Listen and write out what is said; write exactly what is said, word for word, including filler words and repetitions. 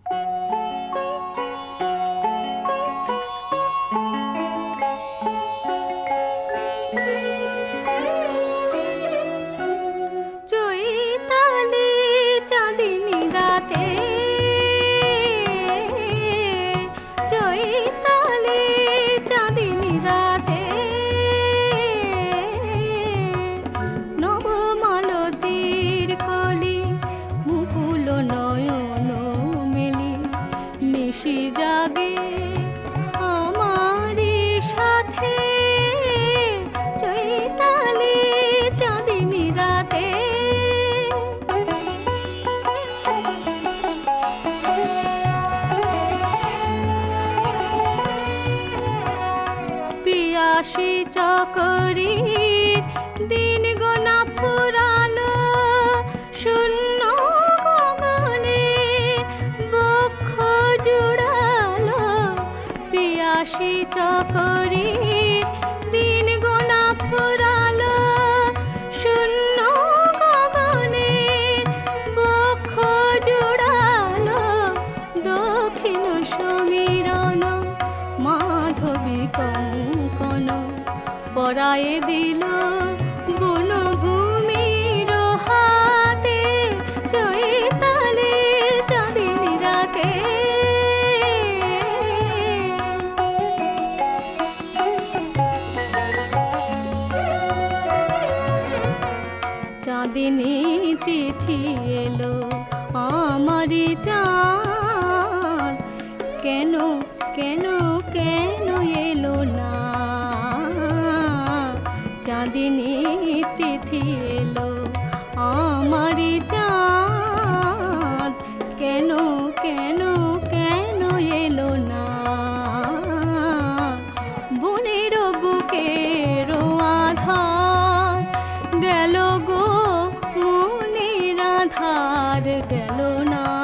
চৈতালি চাঁদিনী রাতে, চৈতালি চাঁদিনী রাতে, নবমালতীর কলি মুকুল নয়ন মেলি, নিশি জাগে আমারি সাথে, চৈতালি চাঁদিনী রাতে। পিয়াসী চকরীর দিন গোনা ফুরালো, শূন্য গগনে বক্ষ জুড়ালো। পিয়াসী চকরীর দিন গোনা ফুরালো, শূন্য গগনে বক্ষ জুড়ালো। দক্ষিণ সমীরণ মাধবী কঙ্কন পরায়ে দিল বনভূমির হাতে, চৈতালি চাঁদিনী রাতে। চাঁদিনী তিথি এলো আমারি চাঁদ, কেন কেন কেন এলো না? চাঁদিনী তিথি এলো আমারি চাঁদ, কেন কেন কেন এলো না? বনের বুকের আধার গেল গো, মনের আধার গেল না।